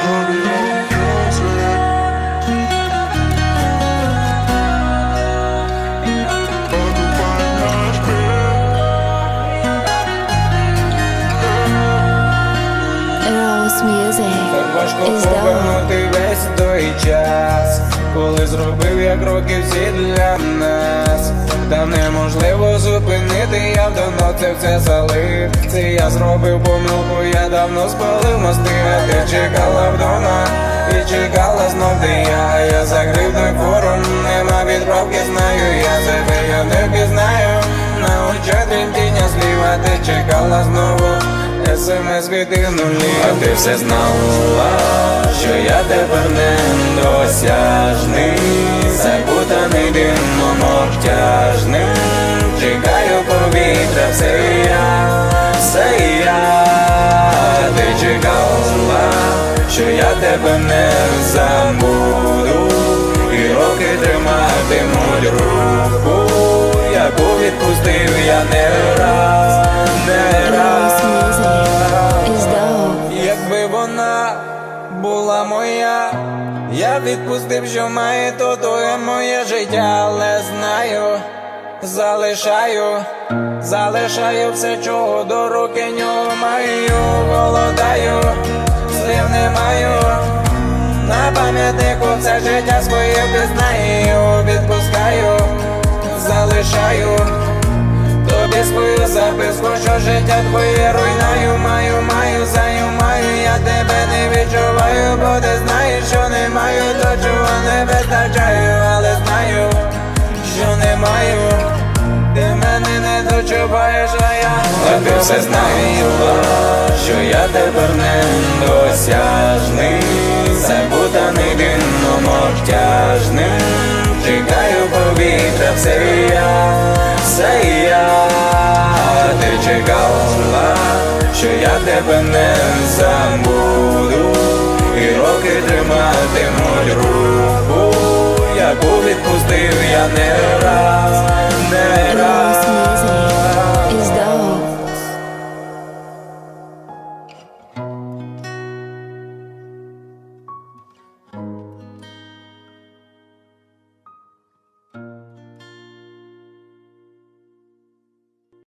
Так важко повернути весь той час, коли зробив я кроки всі для нас. Та неможливо зупинити, я давно це все залив. Це я зробив помилку, я давно спалив мости. А ти чекала вдома і чекала знов, де я закрив той форум, нема відправки, знаю, я себе я не пізнаю. На очах тремтіння слів, а ти чекала знову. СМС від нулі, а ти все знала, що я тепер недосяжний, закутаний димом обтяжним. Чекаю повітря, все я, ти чекала, що я тебе не забуду, і роки триматимуть руку, яку відпустив я не раз, не раз. Якби вона була моя, я відпустив, що має, то є моє життя. Але знаю, залишаю все, чого до руки нього маю. Голодаю, слів не маю, на пам'ятнику все життя своє пізнаю. Відпускаю, залишаю тобі свою записку, що життя твоє руйнаю. Маю, займаю, я тебе не відчуваю, бо ти знаєш, що не маю, то чого не вистачаю. Але знаю, що не маю, ти мене не дочуваєш, а ти все знаєш, що я тепер недосяжний, закутаний димом обтяжним. Чекаю повітря, все я, ти чекала, що я тебе не забуду, і роки триматимуть руку, яку відпустив я не раз.